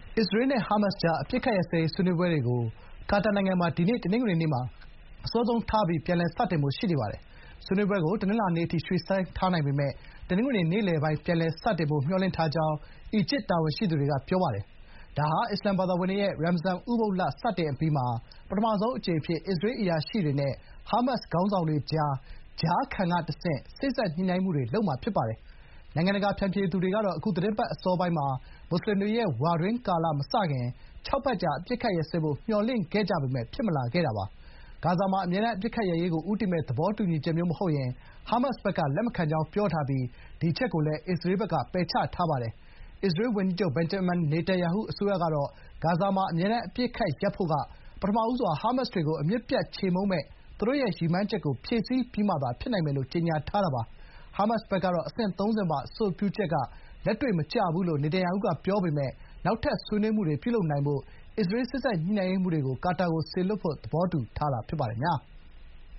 အစ္စရေးနဲ့ဟာမတ်စ်ကြားအပစ်အခတ်ရပ်စဲရေးဆွေးနွေးပွဲတွေကိုကာတာနိုင်ငံမှာဒီနေ့တနင်္ဂနွေနေ့မှာအစောဆုံးထားပြီးပြန်လည်စတင်ဖို့ရှိနေပါတယ်။ဆွေးနွေးပွဲကိုတနင်္လာနေ့အထိရွှေ့ဆိုင်းထားနိုင်ပေမယ့်တနင်္ဂနွေနေ့လယ်ပိုင်းပြန်လည်စတင်ဖို့မျှော်လင့်ထားကြောင်းအီဂျစ်တာဝန်ရှိသူတွေကပြောပါတယ်။ဒါဟာအစ္စလာမ်ဘာသာဝင်တွေရဲ့ရမ်ဇန်ဥပုသ်လစတင်အပြီးမှာပထမဆုံးအကြိမ်အဖြစ်အစ္စရေးအရာရှိတွေနဲ့ဟာမတ်စ်ခေါင်းဆောင်တွေကြားကြားခံကတဆင့်စေ့စပ်ညှိနှိုင်းမှုတွေလုပ်မှာဖြစ်ပါတယ်။နိုင်ငံတကာဖျန်ဖြေသူတွေကတော့အခုသီတင်းပတ်အစောပိုင်းမှာမွတ်ဆလင်တွေရဲ့ဝါတွင်းကာလမစခင်၆ ပတ်ကြာအပစ်အခတ်ရပ်စဲဖို့မျှော်လင့်ခဲ့ကြပေမယ့်ဖြစ်မလာခဲ့တာပါ။ဂါဇာမှာအမြဲတမ်းအပစ်အခတ်ရပ်ရေးကိုဦးတည်မယ့်သဘောတူညီချက်မျိုးမဟုတ်ရင်ဟာမတ်စ်ဘက်ကလက်မခံကြောင်းပြောထားပြီးဒီအချက်ကိုလည်းအစ္စရေးဘက်ကပယ်ချထားပါတယ်။အစ္စရေးဝန်ကြီးချုပ်ဘင်ဂျမင်နေတန်ယာဟုအစိုးရကတော့ဂါဇာမှာအမြဲတမ်းအပစ်အခတ်ရပ်ဖို့ကပထမဦးစွာဟာမတ်စ်တွေကိုအမြစ်ပြတ်ချေမှုန်းမယ့်သူတို့ရဲ့ရည်မှန်းချက်ကိုဖြည့်ဆည်းပြီးမှသာဖြစ်နိုင်မယ်လို့ကြေညာထားတာပါ။ဟာမတ်စ်ဘက်ကတော့အဆင့် ၃ ဆင့်ပါအဆိုပြုချက်ကလက်တွေ့မကျဘူးလို့နေတန်ယာဟုကပြောပေမယ့်နောက်ထပ်ဆွေးနွေးမှုတွေပြုလုပ်နိုင်ဖို့အစ္စရေးစေ့စပ်ညှိနှိုင်းရေးမှူးတွေကိုကာတာကိုစေလွှတ်ဖို့သဘောတူထားတာဖြစ်ပါတယ်။